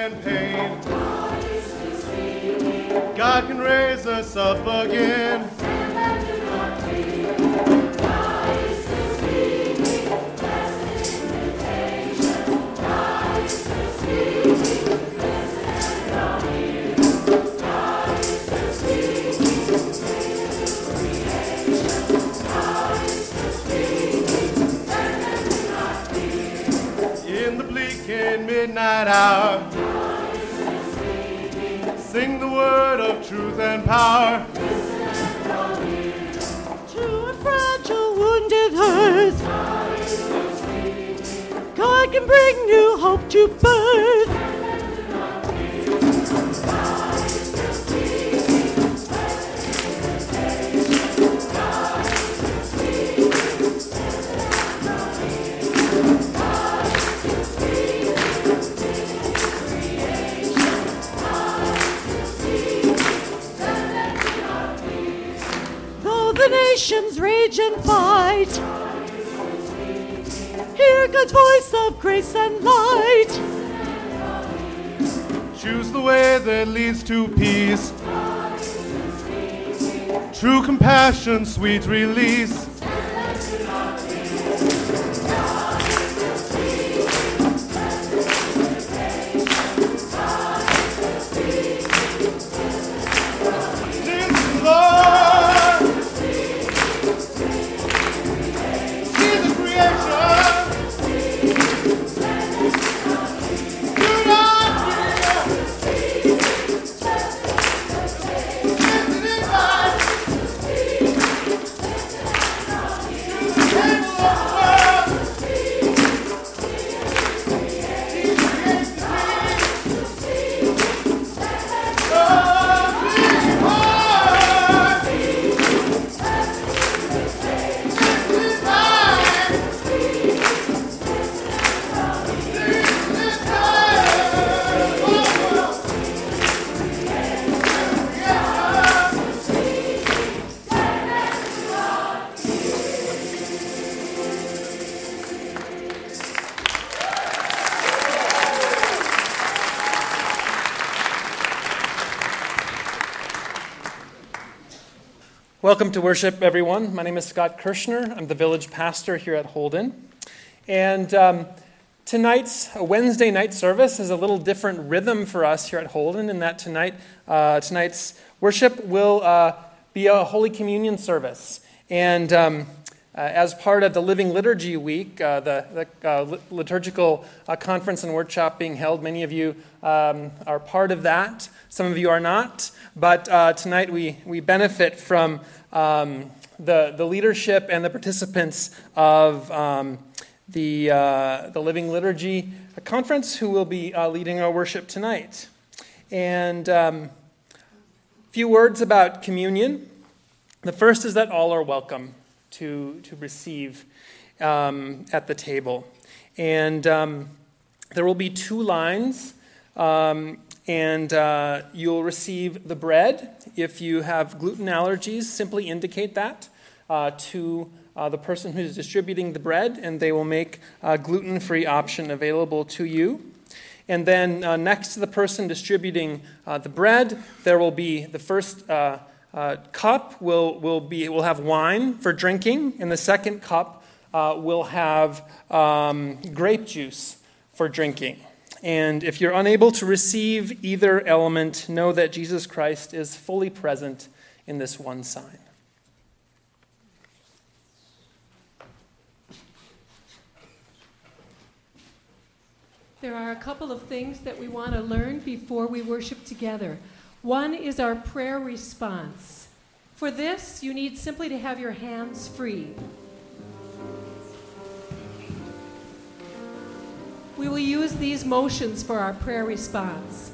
and pain. God can raise us up again. In the bleak and midnight hour, sing the word of truth and power. To a fragile, wounded earth, God can bring new hope to birth. The nations rage and fight, hear God's voice of grace and light. Choose the way that leads to peace, true compassion, sweet release. Welcome to worship, everyone. My name is Scott Kirshner. I'm the village pastor here at Holden. And tonight's Wednesday night service is a little different rhythm for us here at Holden in that tonight's worship will be a Holy Communion service. And as part of the Living Liturgy Week, the liturgical conference and workshop being held, many of you are part of that. Some of you are not. But tonight we benefit from the leadership and the participants of the Living Liturgy Conference who will be leading our worship tonight. And a few words about communion. The first is that all are welcome to receive at the table. And there will be two lines. And you'll receive the bread. If you have gluten allergies, simply indicate that to the person who's distributing the bread, and they will make a gluten-free option available to you. And then next to the person distributing the bread, there will be the first cup will have wine for drinking, and the second cup will have grape juice for drinking. And if you're unable to receive either element, know that Jesus Christ is fully present in this one sign. There are a couple of things that we want to learn before we worship together. One is our prayer response. For this, you need simply to have your hands free. We will use these motions for our prayer response.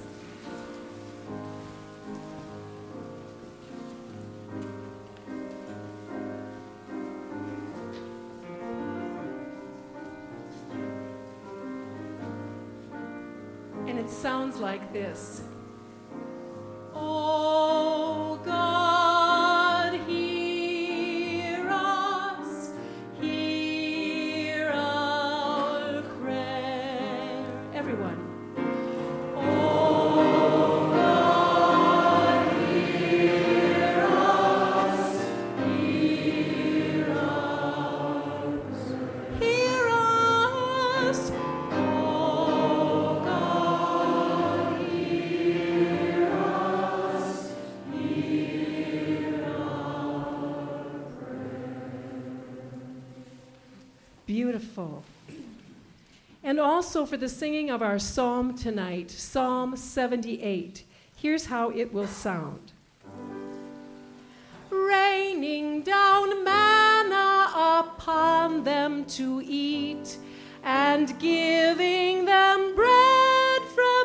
And it sounds like this. Oh God, hear us, hear our prayer. Everyone. Oh Beautiful. And also for the singing of our psalm tonight, Psalm 78. Here's how it will sound. Raining down manna upon them to eat, and giving them bread from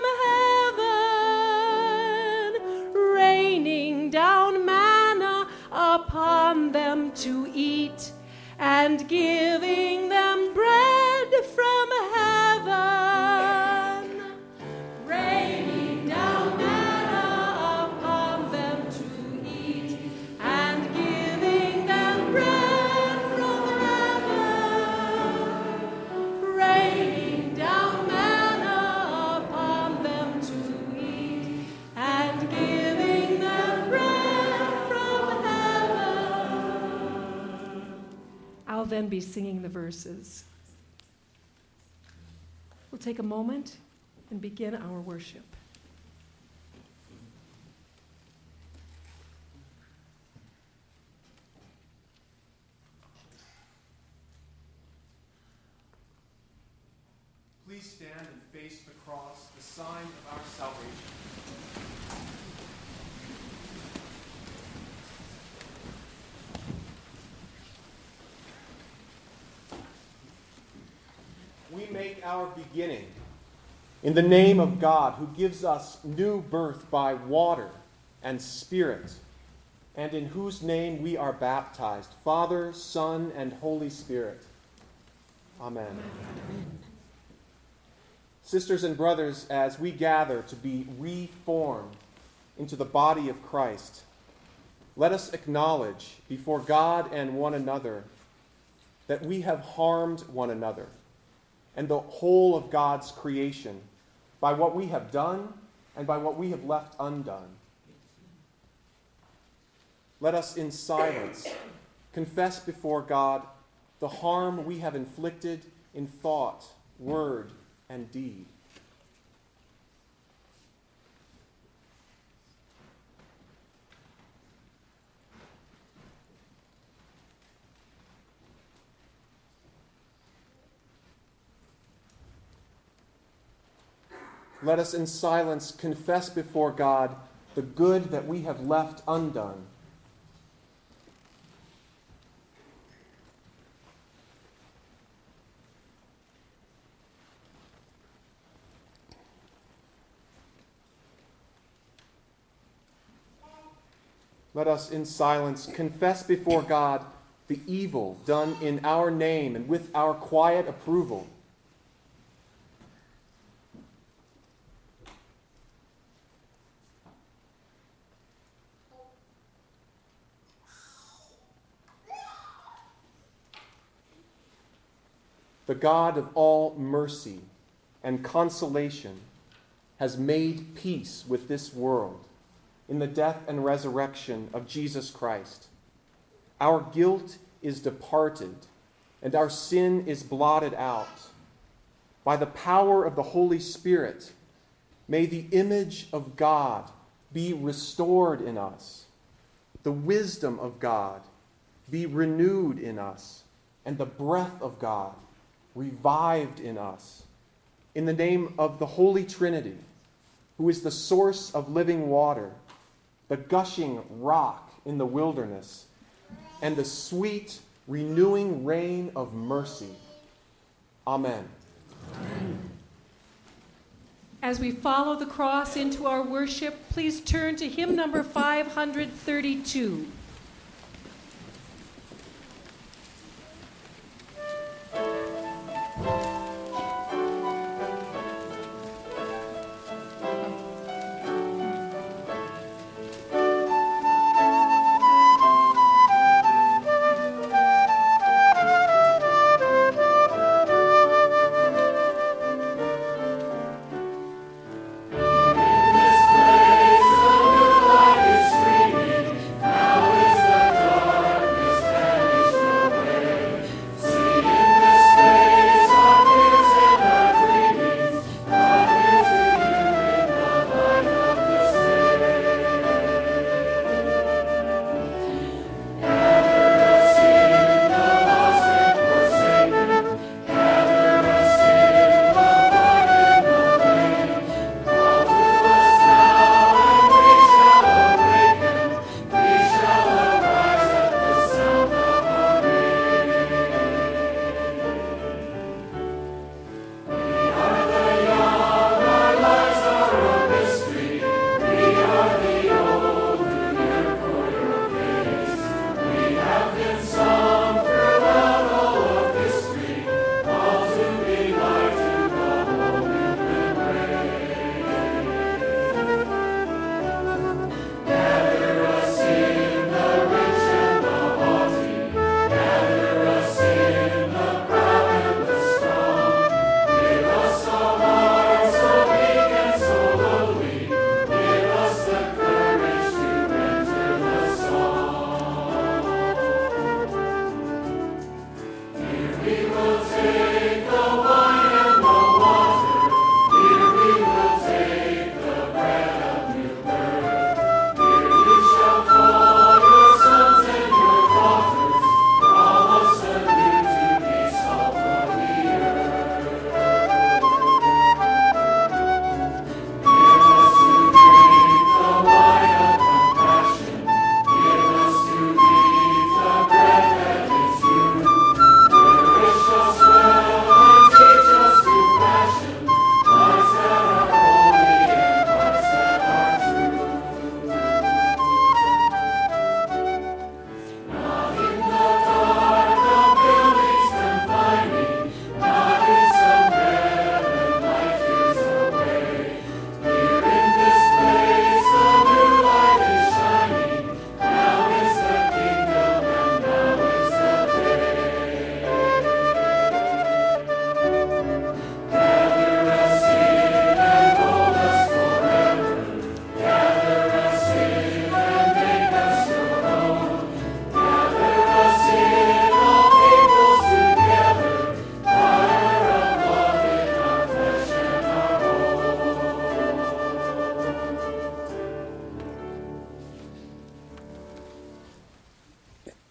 heaven. Raining down manna upon them to eat, and giving them bread from heaven. Raining down manna upon them to eat, and giving them bread from heaven. Raining down manna upon them to eat, and giving them bread from heaven. I'll then be singing the verses. We'll take a moment and begin our worship. Please stand and face the cross, the sign of our salvation. We make our beginning in the name of God, who gives us new birth by water and Spirit, and in whose name we are baptized, Father, Son, and Holy Spirit. Amen. Sisters and brothers, as we gather to be reformed into the body of Christ, let us acknowledge before God and one another that we have harmed one another and the whole of God's creation by what we have done and by what we have left undone. Let us in silence confess before God the harm we have inflicted in thought, word, and deed. Let us in silence confess before God the good that we have left undone. Let us in silence confess before God the evil done in our name and with our quiet approval. The God of all mercy and consolation has made peace with this world in the death and resurrection of Jesus Christ. Our guilt is departed, and our sin is blotted out. By the power of the Holy Spirit, may the image of God be restored in us, the wisdom of God be renewed in us, and the breath of God revived in us. In the name of the Holy Trinity, who is the source of living water, the gushing rock in the wilderness, and the sweet, renewing rain of mercy. Amen. As we follow the cross into our worship, please turn to hymn number 532. Now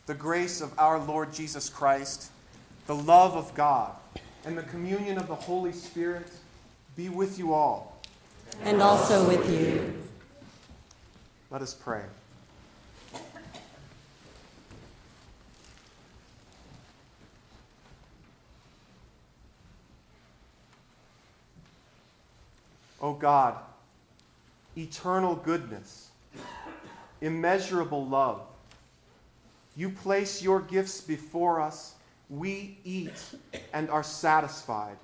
the grace of our Lord Jesus Christ, the love of God, and the communion of the Holy Spirit be with you all. And also with you. Let us pray. O God, eternal goodness, immeasurable love, you place your gifts before us. We eat and are satisfied.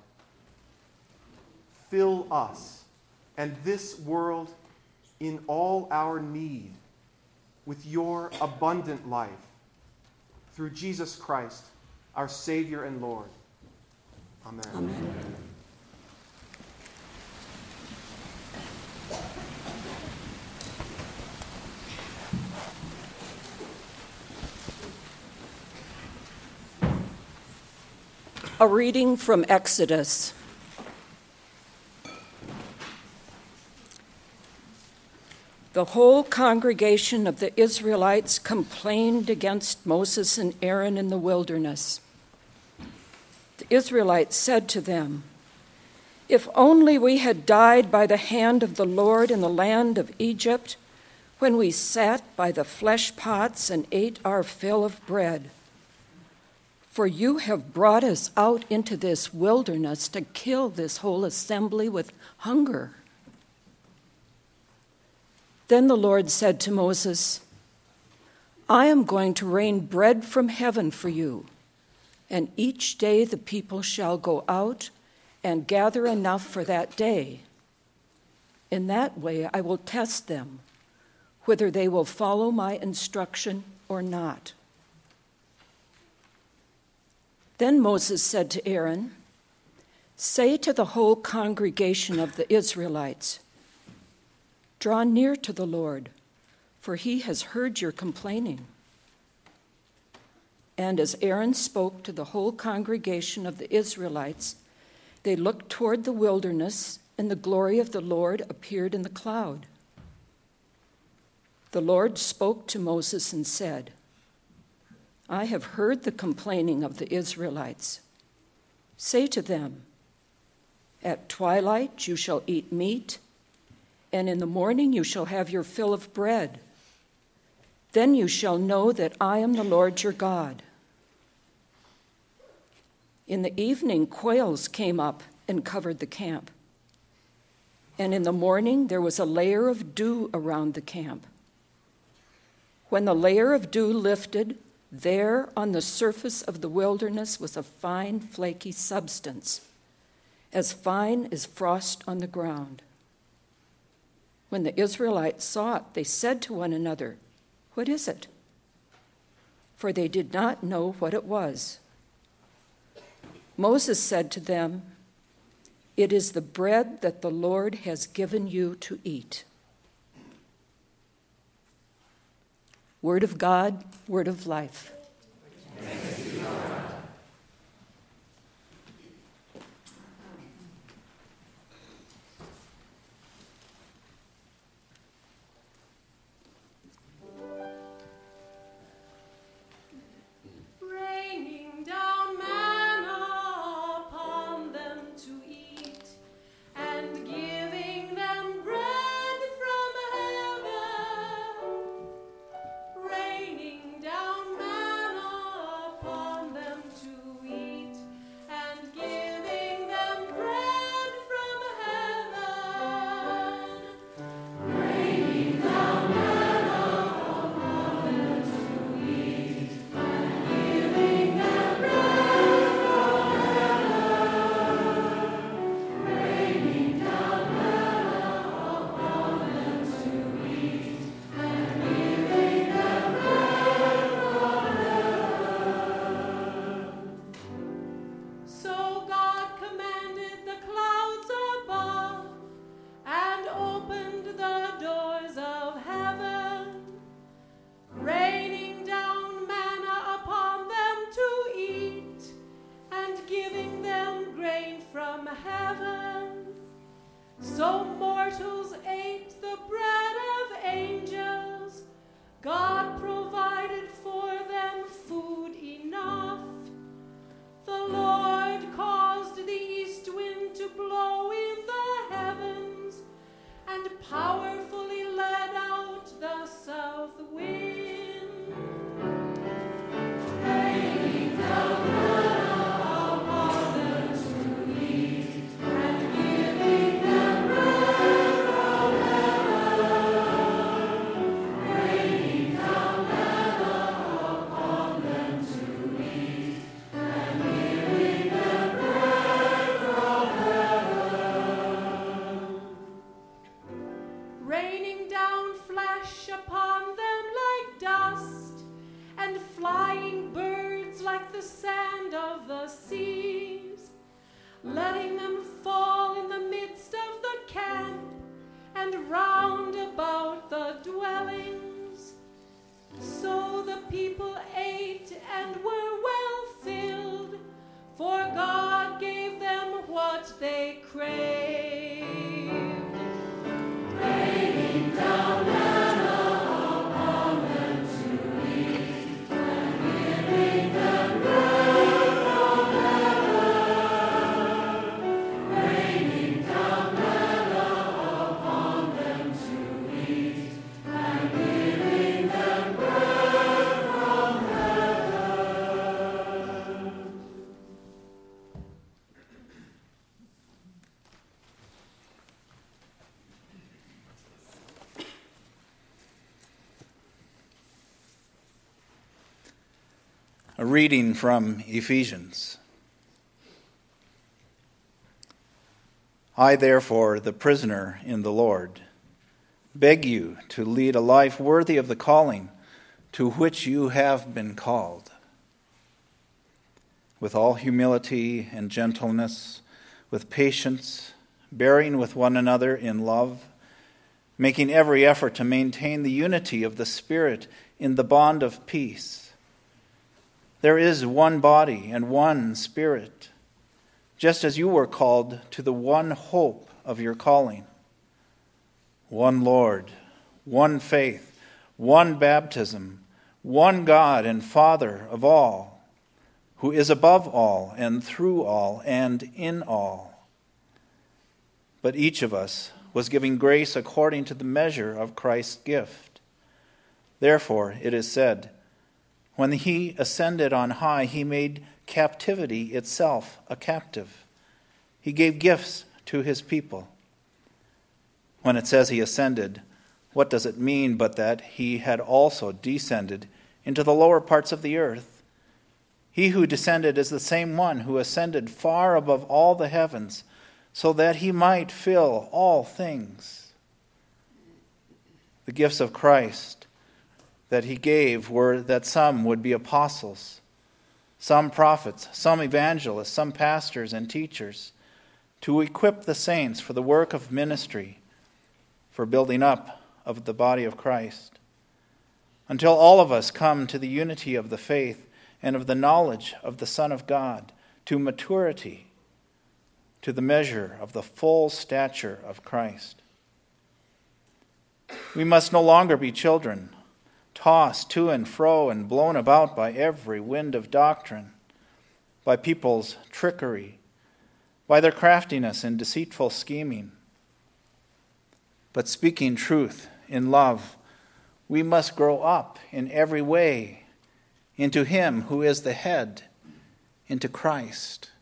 Fill us and this world in all our need with your abundant life. Through Jesus Christ, our Savior and Lord. Amen. Amen. A reading from Exodus. The whole congregation of the Israelites complained against Moses and Aaron in the wilderness. The Israelites said to them, "If only we had died by the hand of the Lord in the land of Egypt, when we sat by the flesh pots and ate our fill of bread. For you have brought us out into this wilderness to kill this whole assembly with hunger." Then the Lord said to Moses, "I am going to rain bread from heaven for you, and each day the people shall go out and gather enough for that day. In that way I will test them, whether they will follow my instruction or not." Then Moses said to Aaron, "Say to the whole congregation of the Israelites, 'Draw near to the Lord, for he has heard your complaining.'" And as Aaron spoke to the whole congregation of the Israelites, they looked toward the wilderness, and the glory of the Lord appeared in the cloud. The Lord spoke to Moses and said, "I have heard the complaining of the Israelites. Say to them, 'At twilight you shall eat meat, and in the morning you shall have your fill of bread. Then you shall know that I am the Lord your God.'" In the evening, quails came up and covered the camp. And in the morning there was a layer of dew around the camp. When the layer of dew lifted, there on the surface of the wilderness was a fine, flaky substance, as fine as frost on the ground. When the Israelites saw it, they said to one another, "What is it?" For they did not know what it was. Moses said to them, "It is the bread that the Lord has given you to eat." Word of God, word of life. Thanks be to God. Raining down manna upon them to eat, and giving them bread from heaven. Raining down manna letting them fall in the midst of the camp and round about the dwellings. So the people ate and were well filled, for God gave them what they craved. Raining down manna upon them to eat, and giving them bread from heaven. Raining down manna upon them to eat, and giving them bread from heaven. A reading from Ephesians. I, therefore, the prisoner in the Lord, beg you to lead a life worthy of the calling to which you have been called, with all humility and gentleness, with patience, bearing with one another in love, making every effort to maintain the unity of the Spirit in the bond of peace. There is one body and one Spirit, just as you were called to the one hope of your calling. One Lord, one faith, one baptism, one God and Father of all, who is above all and through all and in all. But each of us was given grace according to the measure of Christ's gift. Therefore it is said, when he ascended on high, he made captivity itself a captive. He gave gifts to his people. When it says he ascended, what does it mean but that he had also descended into the lower parts of the earth? He who descended is the same one who ascended far above all the heavens, so that he might fill all things. The gifts of Christ that he gave were that some would be apostles, some prophets, some evangelists, some pastors and teachers, to equip the saints for the work of ministry, for building up of the body of Christ, until all of us come to the unity of the faith and of the knowledge of the Son of God, to maturity, to the measure of the full stature of Christ. We must no longer be children, tossed to and fro and blown about by every wind of doctrine, by people's trickery, by their craftiness and deceitful scheming. But speaking truth in love, we must grow up in every way into Him who is the head, into Christ,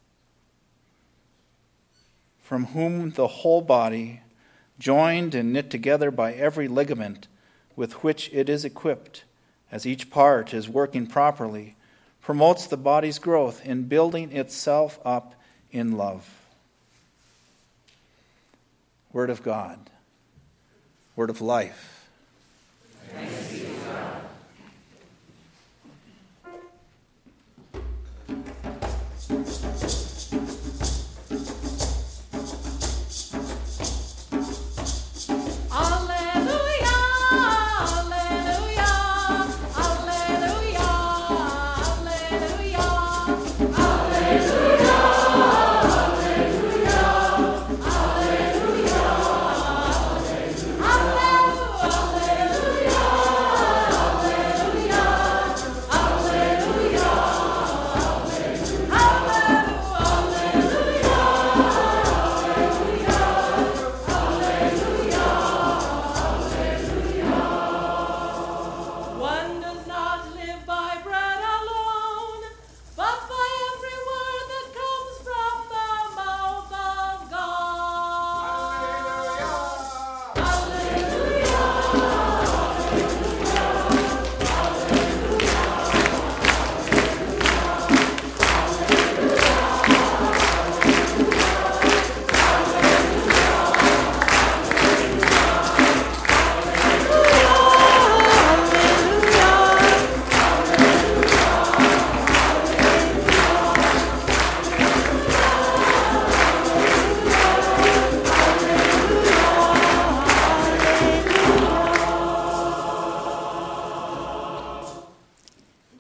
from whom the whole body, joined and knit together by every ligament with which it is equipped, as each part is working properly, promotes the body's growth in building itself up in love. Word of God, word of life. Thanks be to God. Alleluia.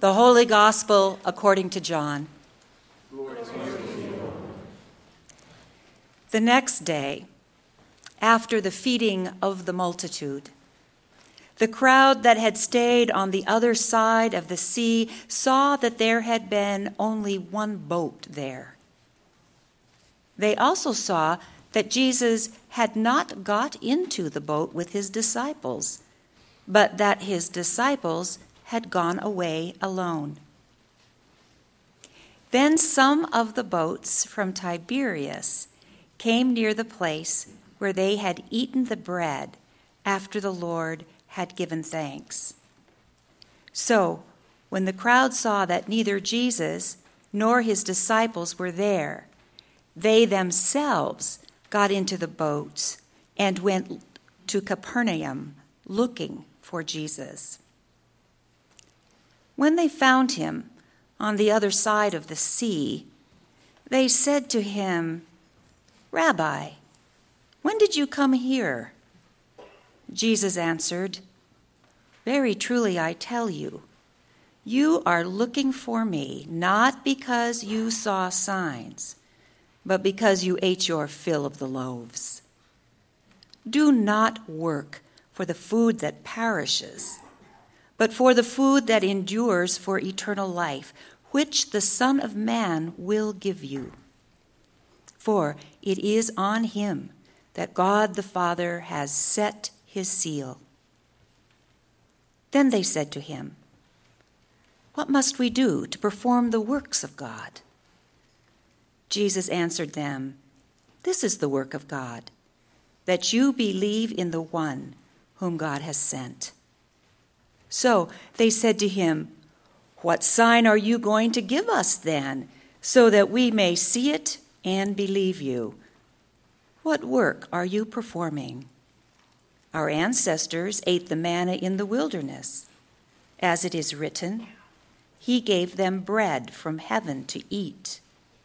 The Holy Gospel according to John. Glory to you, Lord. The next day, after the feeding of the multitude, the crowd that had stayed on the other side of the sea saw that there had been only one boat there. They also saw that Jesus had not got into the boat with his disciples, but that his disciples had gone away alone. Then some of the boats from Tiberias came near the place where they had eaten the bread after the Lord had given thanks. So, when the crowd saw that neither Jesus nor his disciples were there, they themselves got into the boats and went to Capernaum looking for Jesus. When they found him on the other side of the sea, they said to him, "Rabbi, when did you come here?" Jesus answered, "Very truly I tell you, you are looking for me not because you saw signs, but because you ate your fill of the loaves. Do not work for the food that perishes, but for the food that endures for eternal life, which the Son of Man will give you. For it is on him that God the Father has set his seal." Then they said to him, "What must we do to perform the works of God?" Jesus answered them, "This is the work of God, that you believe in the one whom God has sent." So they said to him, "What sign are you going to give us then, so that we may see it and believe you? What work are you performing? Our ancestors ate the manna in the wilderness. As it is written, he gave them bread from heaven to eat."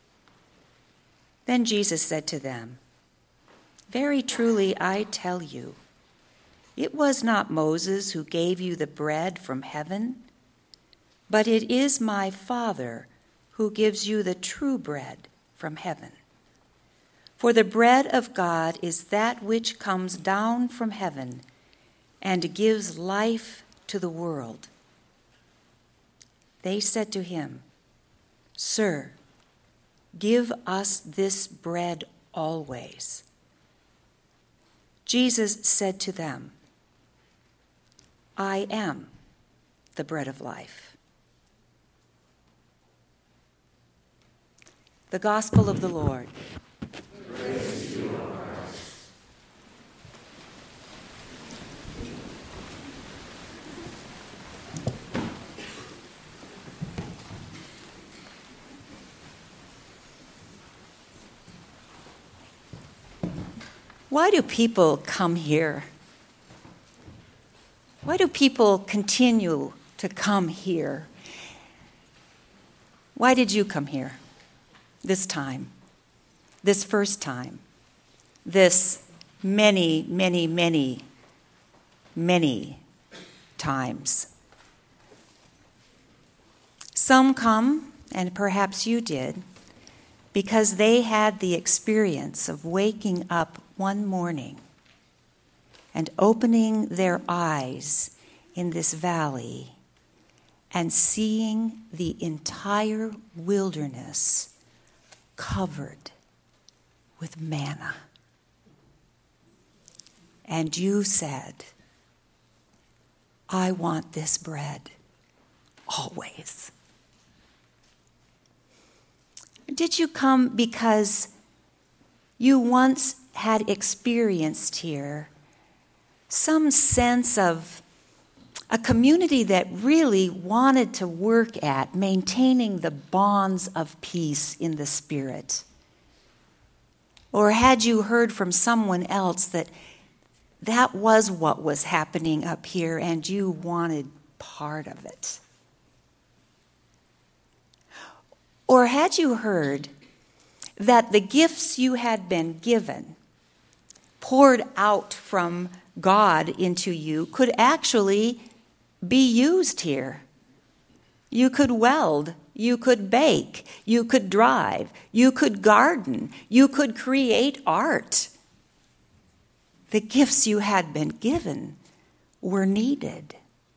Then Jesus said to them, "Very truly I tell you, it was not Moses who gave you the bread from heaven, but it is my Father who gives you the true bread from heaven. For the bread of God is that which comes down from heaven and gives life to the world." They said to him, "Sir, give us this bread always." Jesus said to them, "I am the bread of life." The Gospel of the Lord. Praise to you, O Christ. Why do people come here? Why do people continue to come here? Why did you come here this time, this first time, this many, many, many, many times? Some come, and perhaps you did, because they had the experience of waking up one morning and opening their eyes in this valley and seeing the entire wilderness covered with manna. And you said, "I want this bread always." Did you come because you once had experienced here some sense of a community that really wanted to work at maintaining the bonds of peace in the Spirit? Or had you heard from someone else that that was what was happening up here and you wanted part of it? Or had you heard that the gifts you had been given, poured out from God into you, could actually be used here You could weld. You could bake. You could drive. You could garden. You could create art. The gifts you had been given were needed.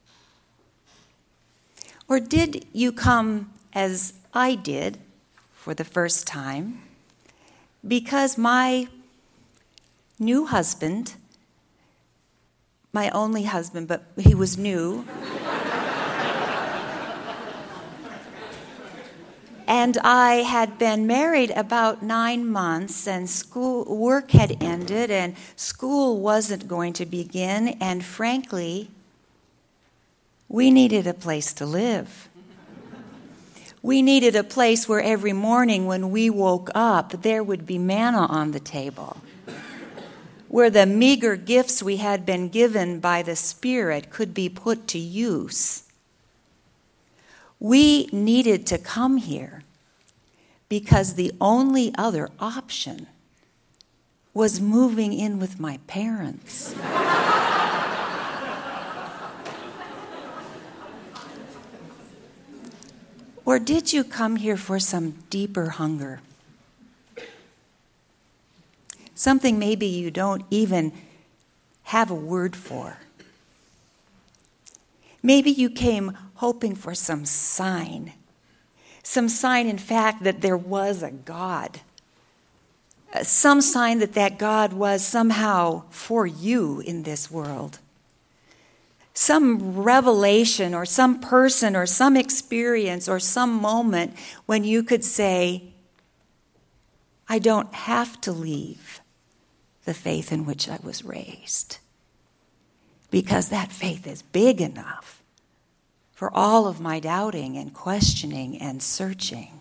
Or did you come, as I did, for the first time, because my new husband, my only husband, but he was new, and I had been married about 9 months, and work had ended, and school wasn't going to begin, and frankly, we needed a place to live. We needed a place where every morning when we woke up, there would be manna on the table, where the meager gifts we had been given by the Spirit could be put to use. We needed to come here because the only other option was moving in with my parents. Or did you come here for some deeper hunger? Something maybe you don't even have a word for. Maybe you came hoping for some sign, in fact, that there was a God. Some sign that God was somehow for you in this world. Some revelation or some person or some experience or some moment when you could say, I don't have to leave the faith in which I was raised, because that faith is big enough for all of my doubting and questioning and searching.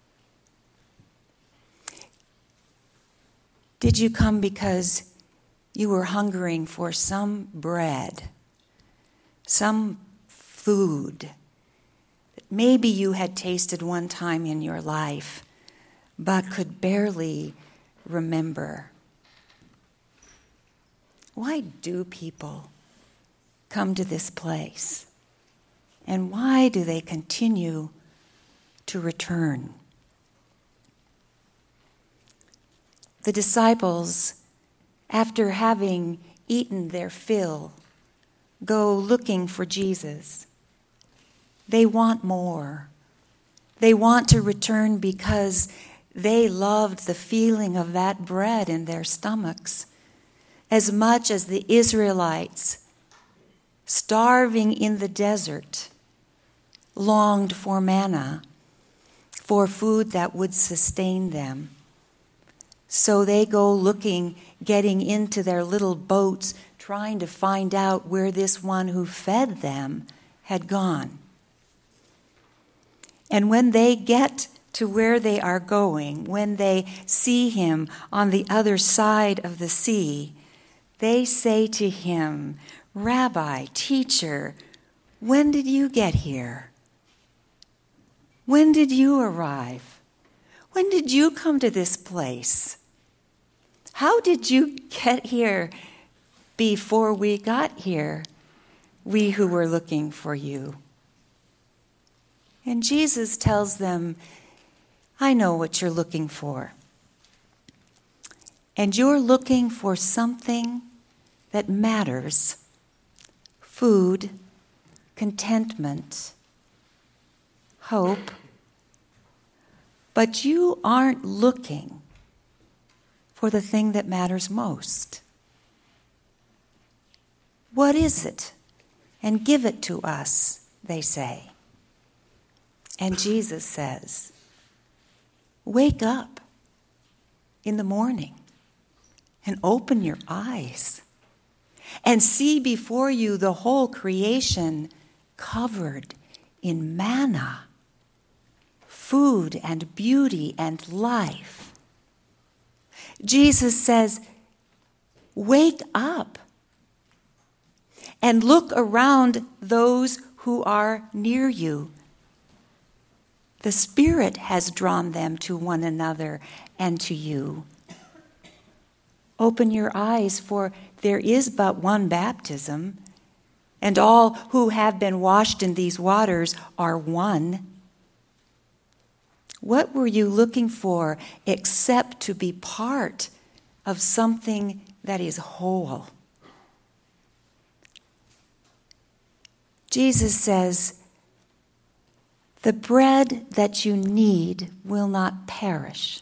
Did you come because you were hungering for some bread, some food that maybe you had tasted one time in your life, but could barely remember? Why do people come to this place? And why do they continue to return? The disciples, after having eaten their fill, go looking for Jesus. They want more. They want to return because they loved the feeling of that bread in their stomachs as much as the Israelites, starving in the desert, longed for manna, for food that would sustain them. So they go looking, getting into their little boats, trying to find out where this one who fed them had gone. And when they get to where they are going, when they see him on the other side of the sea, they say to him, Rabbi, teacher, when did you get here? When did you arrive? When did you come to this place? How did you get here before we got here, we who were looking for you? And Jesus tells them, I know what you're looking for. And you're looking for something that matters. Food, contentment, hope. But you aren't looking for the thing that matters most. What is it? And give it to us, they say. And Jesus says, wake up in the morning and open your eyes and see before you the whole creation covered in manna, food and beauty and life. Jesus says, wake up and look around those who are near you. The Spirit has drawn them to one another and to you. Open your eyes, for there is but one baptism, and all who have been washed in these waters are one. What were you looking for except to be part of something that is whole? Jesus says, the bread that you need will not perish.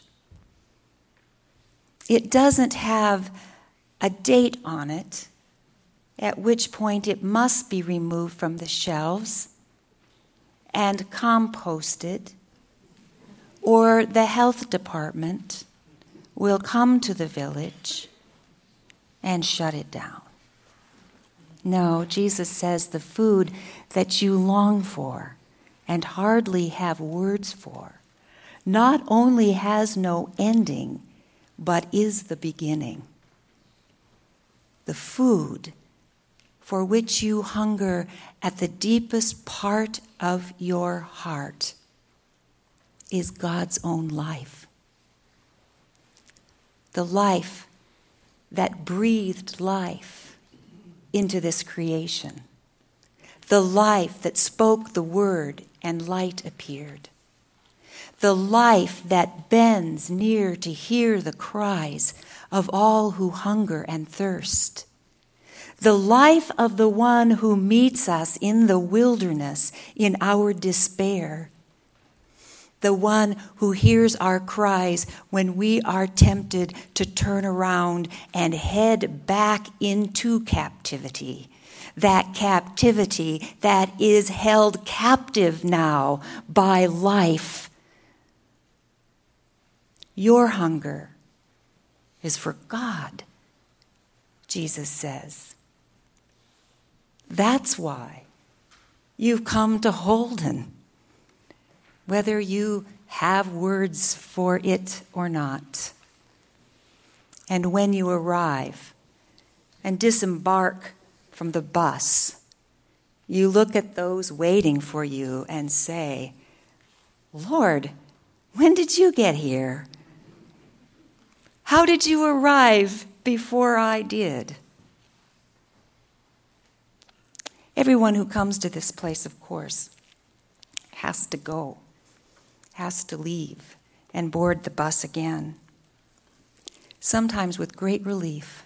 It doesn't have a date on it, at which point it must be removed from the shelves and composted, or the health department will come to the village and shut it down. No, Jesus says the food that you long for and hardly have words for not only has no ending, but is the beginning. The food for which you hunger at the deepest part of your heart is God's own life. The life that breathed life into this creation. The life that spoke the word and light appeared. The life that bends near to hear the cries of all who hunger and thirst. The life of the one who meets us in the wilderness in our despair. The one who hears our cries when we are tempted to turn around and head back into captivity. That captivity that is held captive now by life. Your hunger is for God, Jesus says. That's why you've come to Holden, whether you have words for it or not. And when you arrive and disembark from the bus, you look at those waiting for you and say, Lord, when did you get here? How did you arrive before I did? Everyone who comes to this place, of course, has to go, has to leave and board the bus again, sometimes with great relief.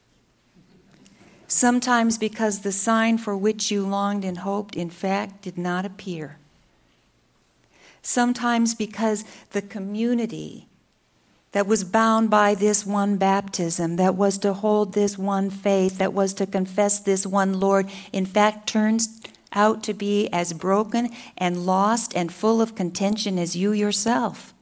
Sometimes because the sign for which you longed and hoped, in fact, did not appear. Sometimes because the community that was bound by this one baptism, that was to hold this one faith, that was to confess this one Lord, in fact turns out to be as broken and lost and full of contention as you yourself.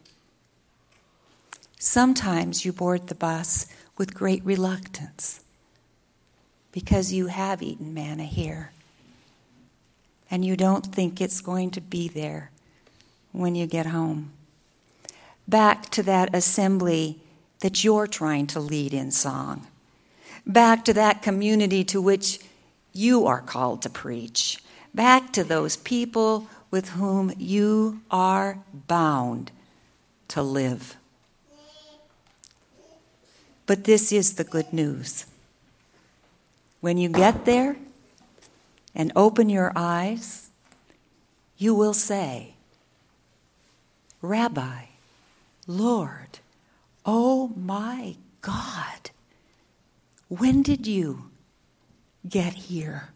Sometimes you board the bus with great reluctance because you have eaten manna here and you don't think it's going to be there when you get home. Back to that assembly that you're trying to lead in song. Back to that community to which you are called to preach. Back to those people with whom you are bound to live. But this is the good news. When you get there and open your eyes, you will say, Rabbi, Lord, oh my God, when did you get here?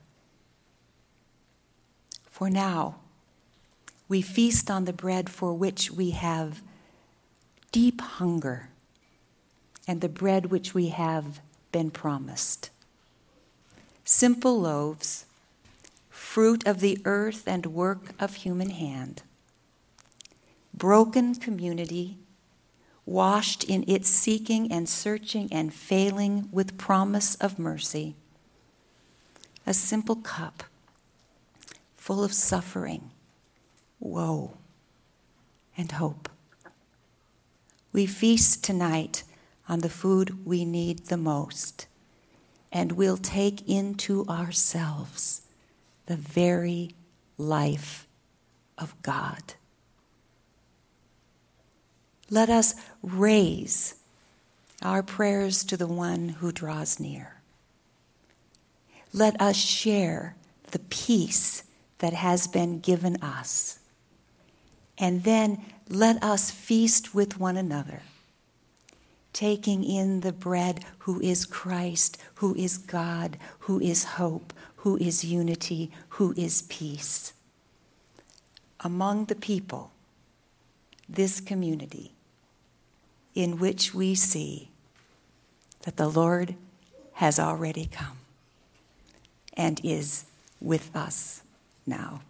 For now, we feast on the bread for which we have deep hunger and the bread which we have been promised. Simple loaves, fruit of the earth and work of human hand. Broken community, washed in its seeking and searching and failing with promise of mercy. A simple cup full of suffering, woe, and hope. We feast tonight on the food we need the most, and we'll take into ourselves the very life of God. Let us raise our prayers to the one who draws near. Let us share the peace that has been given us. And then let us feast with one another, taking in the bread who is Christ, who is God, who is hope, who is unity, who is peace. Among the people, this community, in which we see that the Lord has already come and is with us now.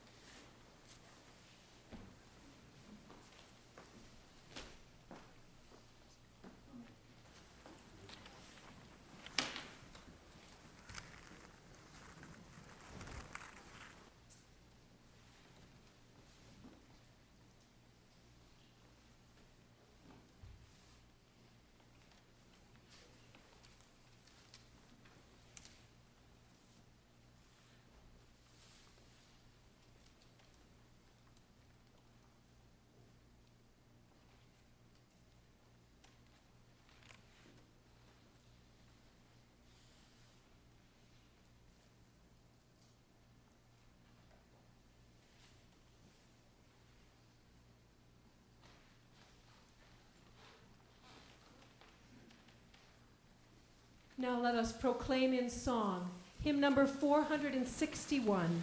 Now let us proclaim in song, hymn number 461.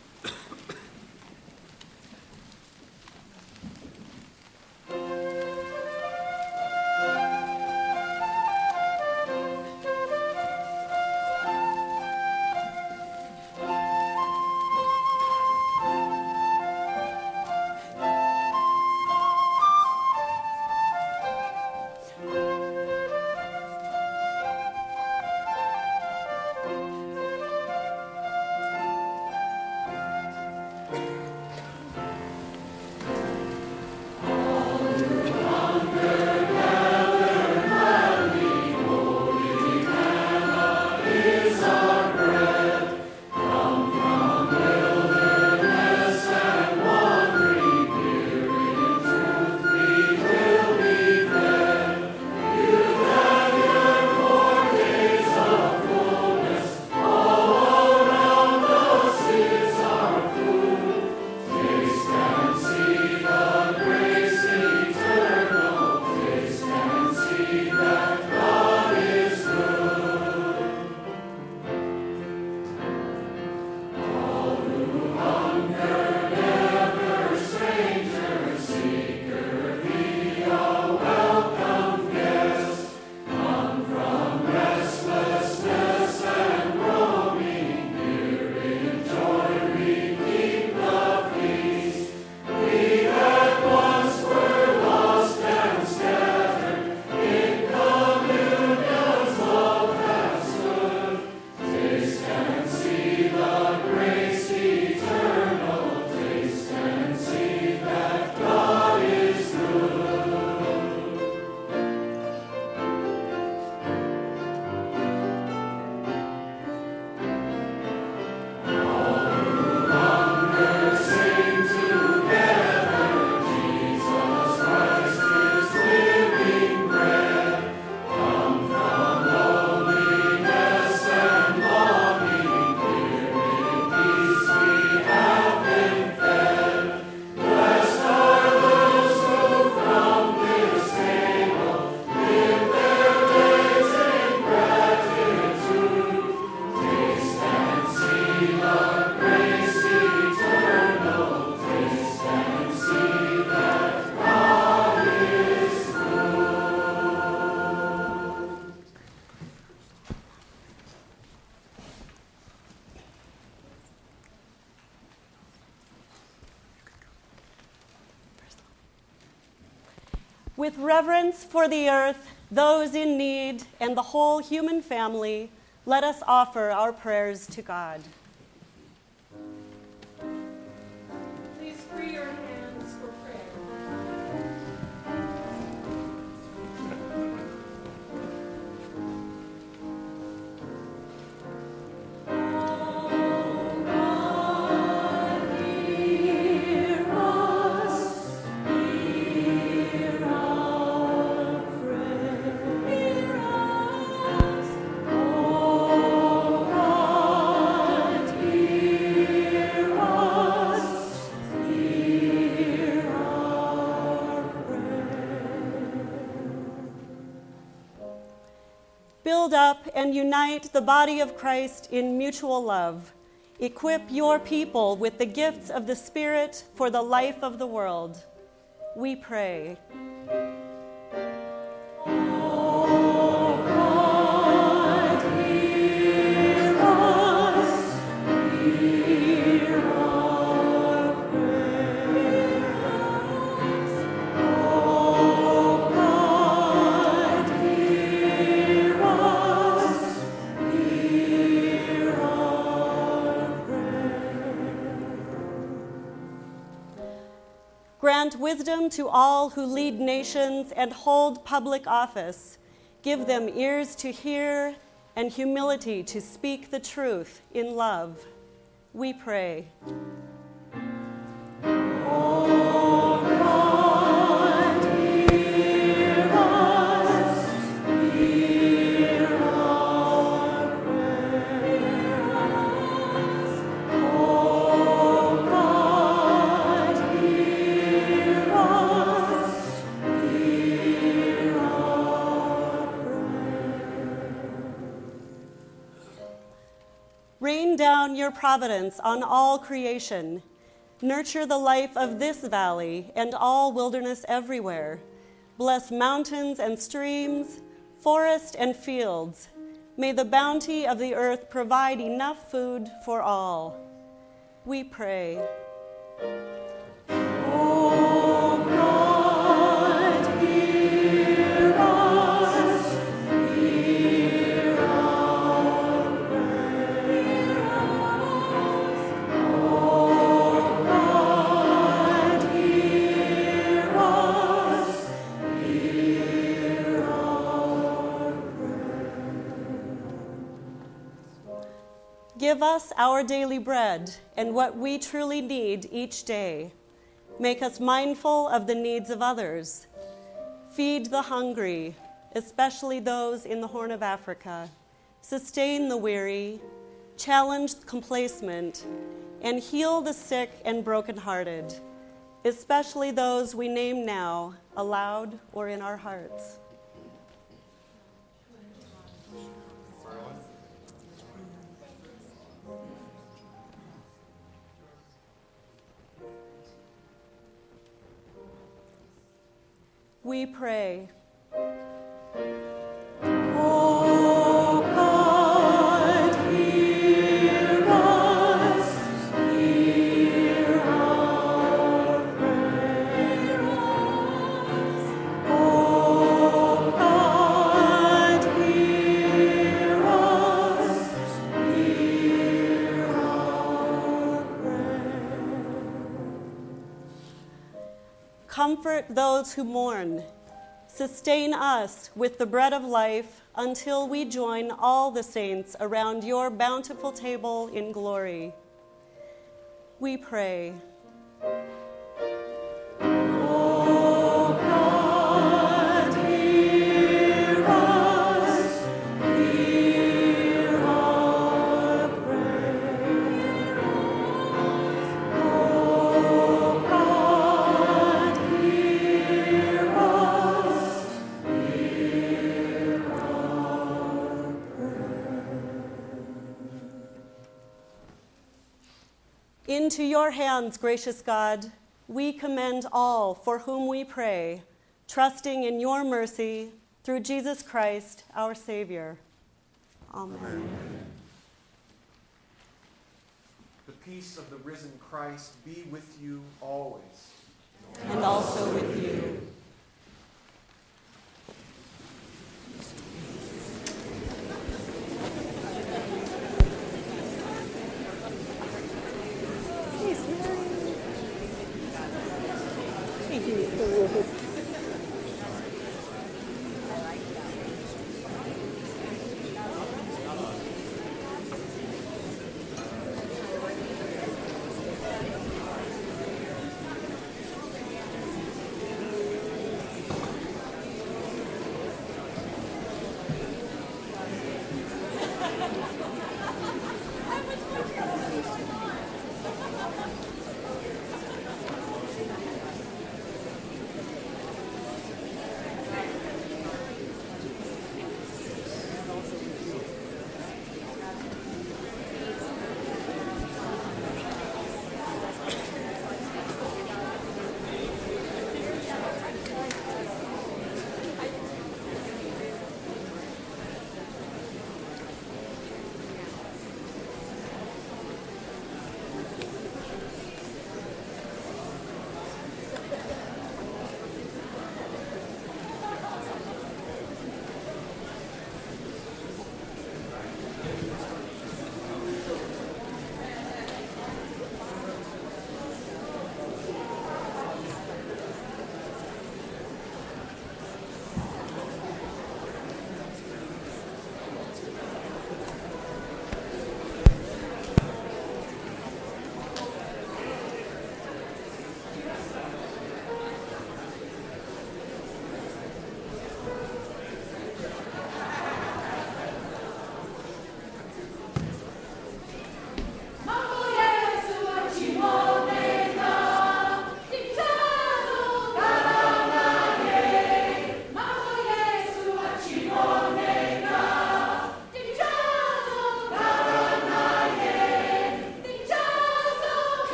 With reverence for the earth, those in need, and the whole human family, let us offer our prayers to God. Please free your hands for prayer. build up and unite the body of Christ in mutual love. Equip your people with the gifts of the Spirit for the life of the world. We pray. Grant wisdom to all who lead nations and hold public office. Give them ears to hear and humility to speak the truth in love. We pray. Rain down your providence on all creation. Nurture the life of this valley and all wilderness everywhere. Bless mountains and streams, forest and fields. May the bounty of the earth provide enough food for all. We pray. Give us our daily bread and what we truly need each day. Make us mindful of the needs of others. Feed the hungry, especially those in the Horn of Africa. Sustain the weary, challenge the complacent, and heal the sick and brokenhearted, especially those we name now, aloud or in our hearts. We pray. Oh God, hear us, hear our prayers. Oh God, hear us, hear our prayers. Comfort those who mourn. Sustain us with the bread of life until we join all the saints around your bountiful table in glory. We pray. Oh God, hear us, hear our prayers. Oh God, hear us, hear our prayers. Into your hands, gracious God, we commend all for whom we pray, trusting in your mercy through Jesus Christ, our Savior. Amen. The peace of the risen Christ be with you always. And also with you.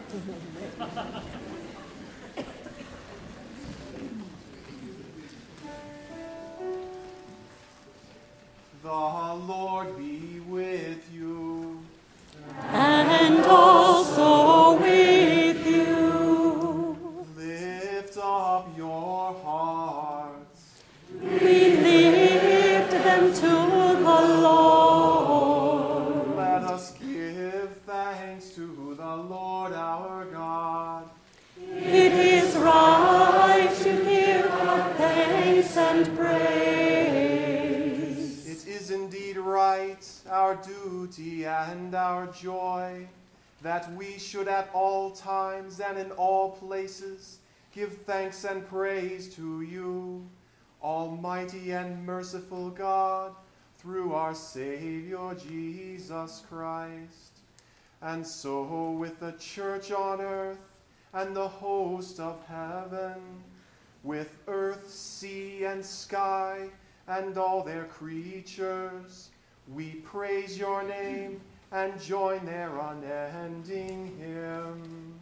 The Lord be with you. And also with you. Lift up your hearts. We lift them to the Lord. Let us give thanks to the Lord our God. It is right to give God thanks and praise. It is indeed right, our duty and our joy, that we should at all times and in all places give thanks and praise to you, Almighty and merciful God, through our Savior Jesus Christ. And so with the church on earth and the host of heaven, with earth, sea, and sky, and all their creatures, we praise your name and join their unending hymn.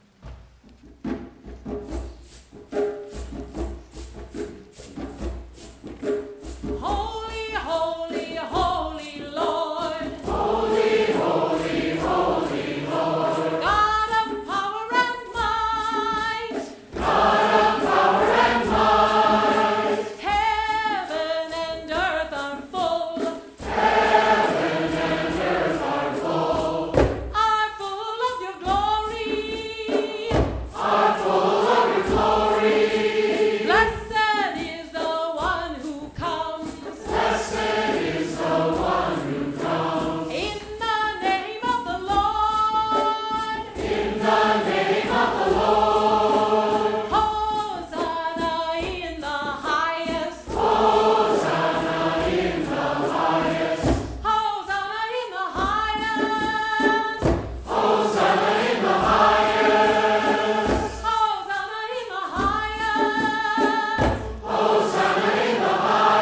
Holy, holy, holy Lord. Holy, holy, holy Lord. God of power and might. God of power and might. Heaven and earth are full. Heaven and earth are full. Are full of your glory. Are full of your glory. Blessed is the one who comes. Blessed is the one who comes. In the name of the Lord. In the name of the Lord. Hosanna in the highest. Hosanna in the highest. Hosanna in the highest. Hosanna in the highest. Hosanna in the highest. Hosanna in the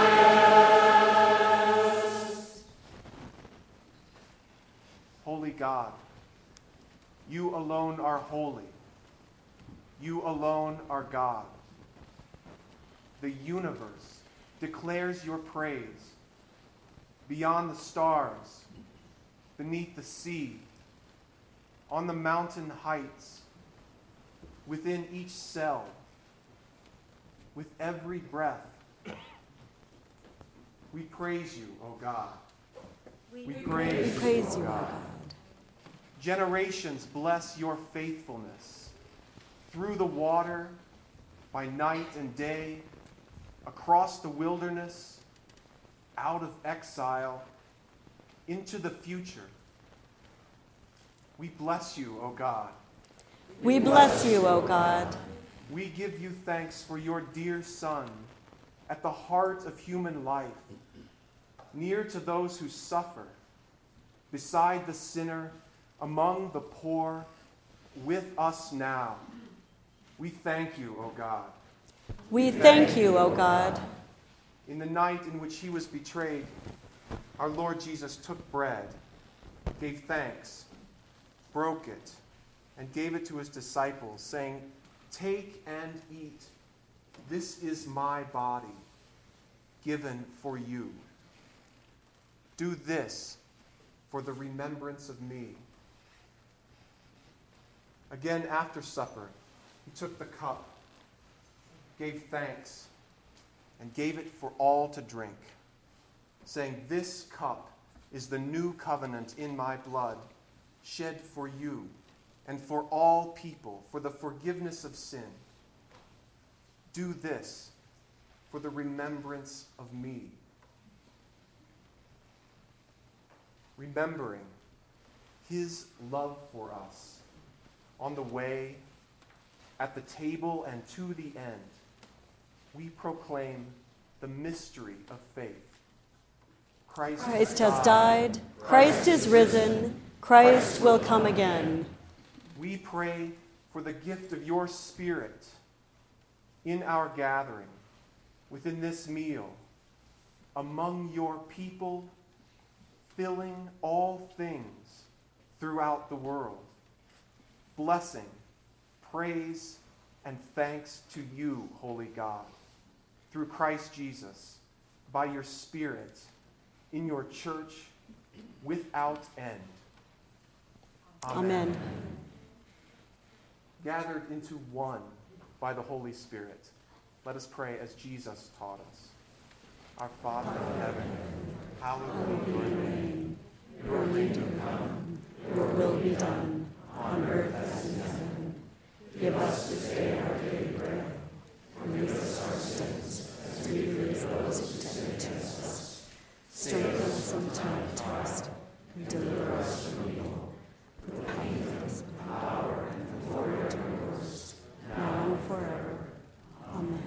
highest. Holy God, you alone are holy. You alone are God. The universe declares your praise. Beyond the stars, beneath the sea, on the mountain heights, within each cell, with every breath, we praise you, O God. We praise Praise you, you, O O God. God. Generations bless your faithfulness. Through the water, by night and day, across the wilderness, out of exile, into the future. We bless you, O God. We bless you, O God. We give you thanks for your dear Son, at the heart of human life, near to those who suffer, beside the sinner, among the poor, with us now. We thank you, O God. We thank you, O God. In the night in which he was betrayed, our Lord Jesus took bread, gave thanks, broke it, and gave it to his disciples, saying, "Take and eat. This is my body, given for you. Do this for the remembrance of me." Again, after supper, he took the cup, gave thanks, and gave it for all to drink, saying, "This cup is the new covenant in my blood, shed for you and for all people for the forgiveness of sin. Do this for the remembrance of me." Remembering his love for us on the way, at the table, and to the end, we proclaim the mystery of faith. Christ has died. Christ is risen. Christ will come again. We pray for the gift of your Spirit in our gathering, within this meal, among your people, filling all things throughout the world. blessing, praise, and thanks to you, holy God, through Christ Jesus, by your Spirit, in your church, without end. Amen. Gathered into one by the Holy Spirit, let us pray as Jesus taught us. Our Father in heaven, hallowed be your name. Your kingdom come, your will be done, on earth as in heaven. Give us this day our daily bread. Forgive us our sins, as we forgive those who indebted to us. Strengthen us in time of test, and deliver us from evil. For the kingdom, power, and glory are yours, now and forever. Amen.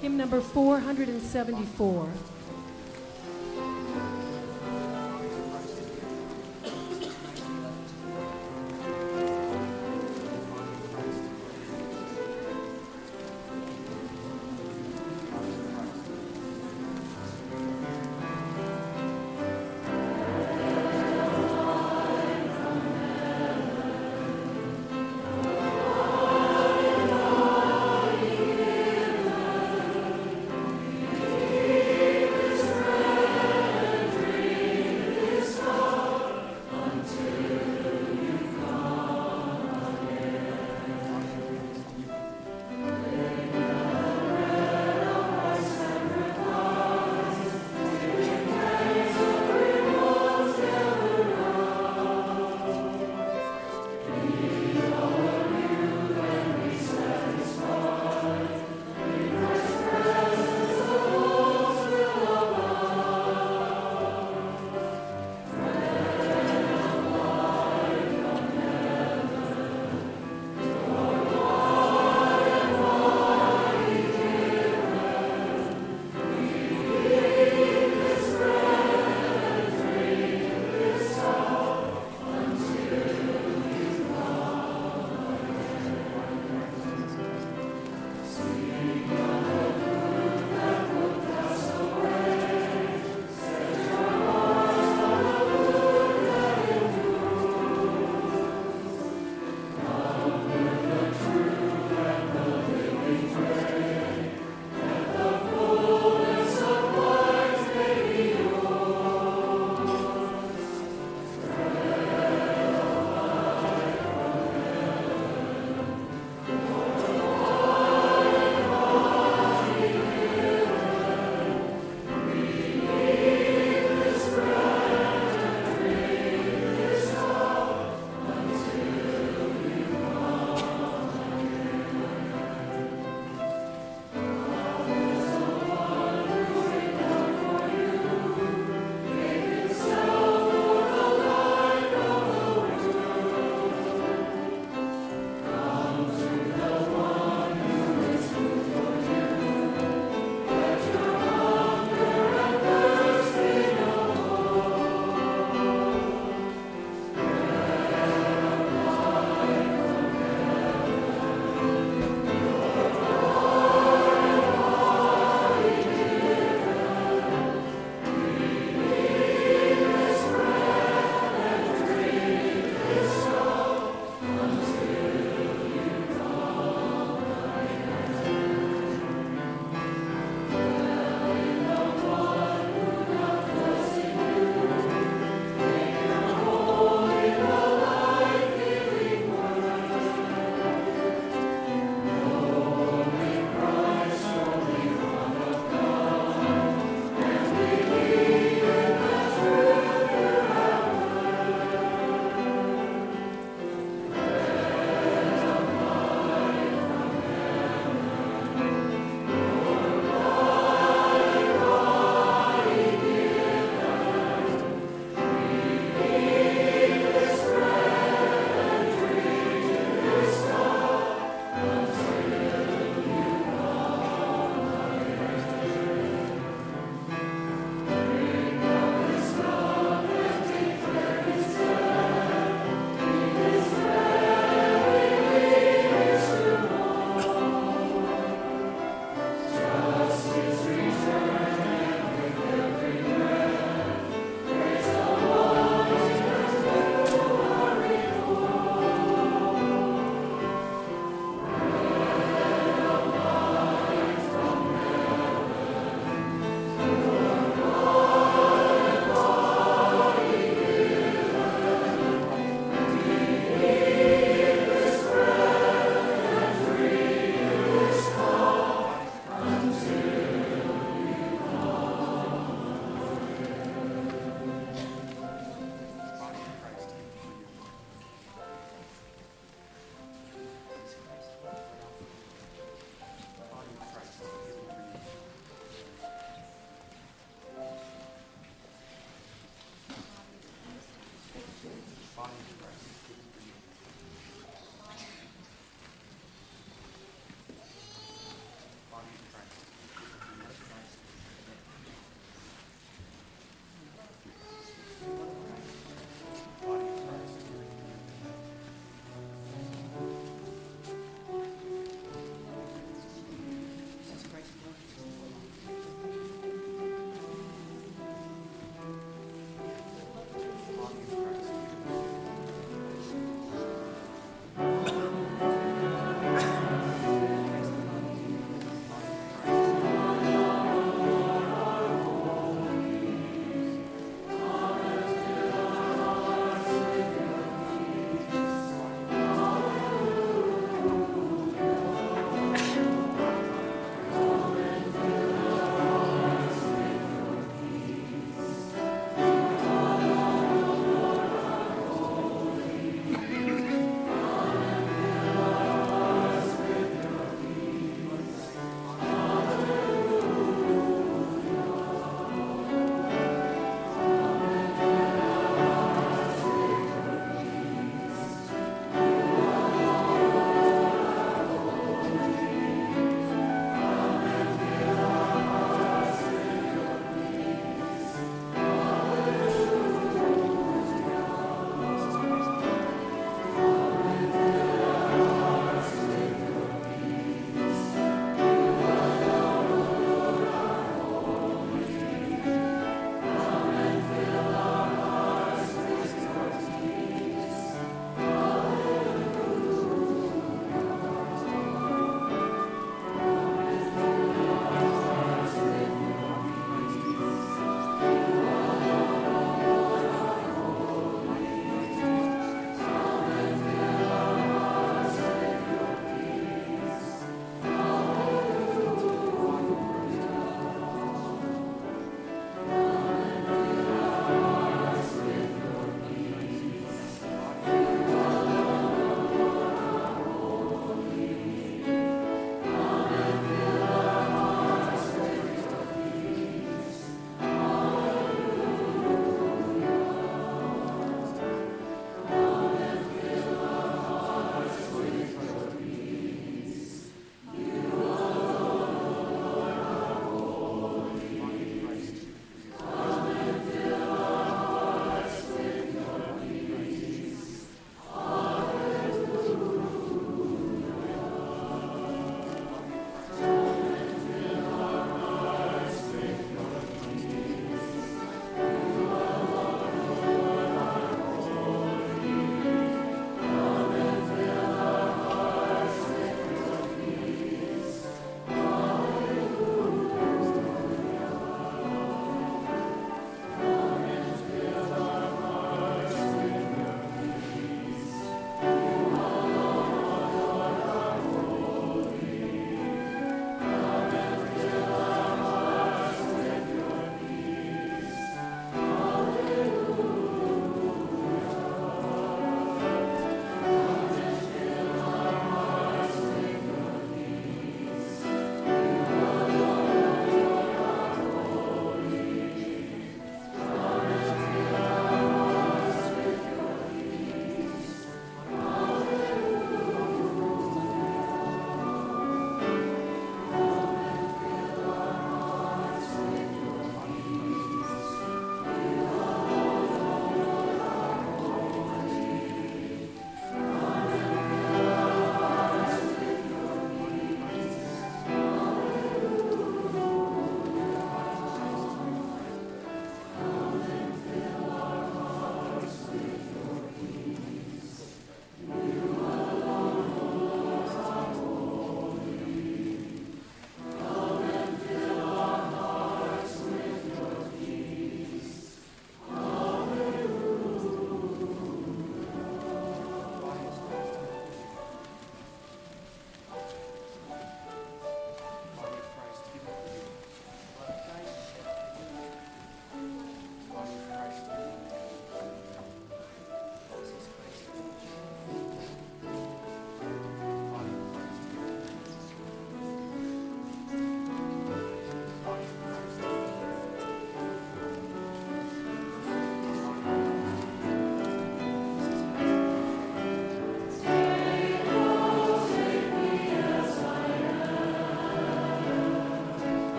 hymn number 474.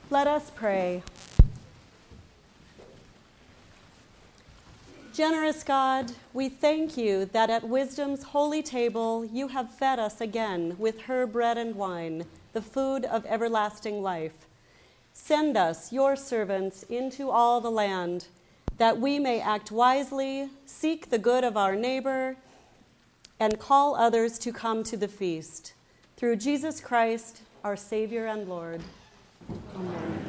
Let us pray. Generous God, we thank you that at Wisdom's holy table you have fed us again with her bread and wine, the food of everlasting life. Send us, your servants, into all the land, that we may act wisely, seek the good of our neighbor, and call others to come to the feast. Through Jesus Christ, our Savior and Lord. Amen.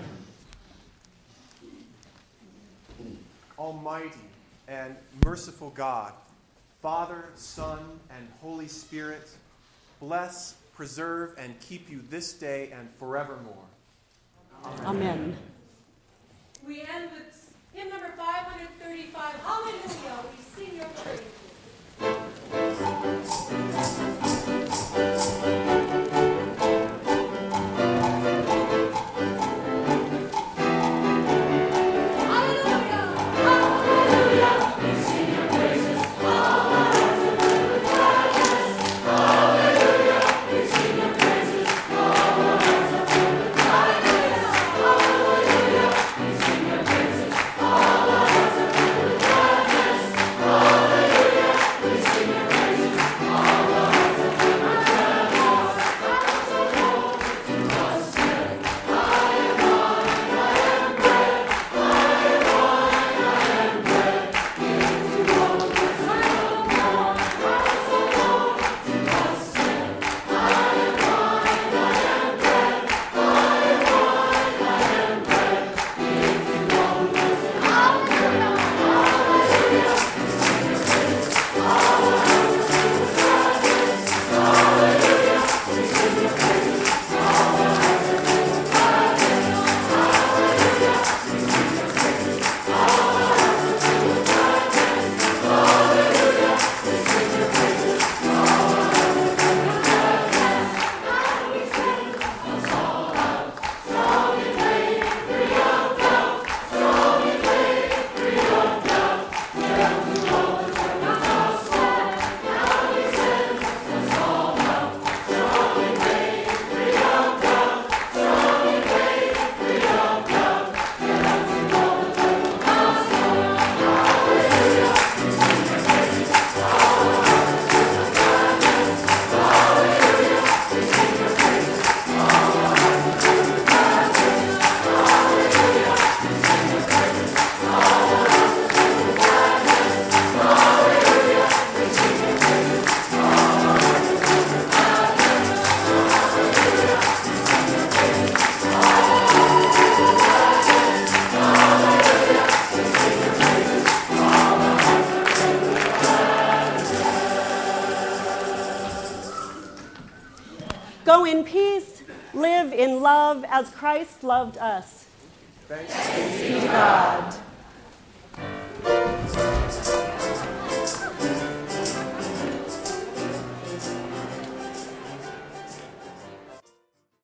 Almighty and merciful God, Father, Son, and Holy Spirit, bless, preserve, and keep you this day and forevermore. Amen. We end with hymn number 535, Hallelujah, we sing your praise. Go in peace, live in love as Christ loved us. Thanks be to God.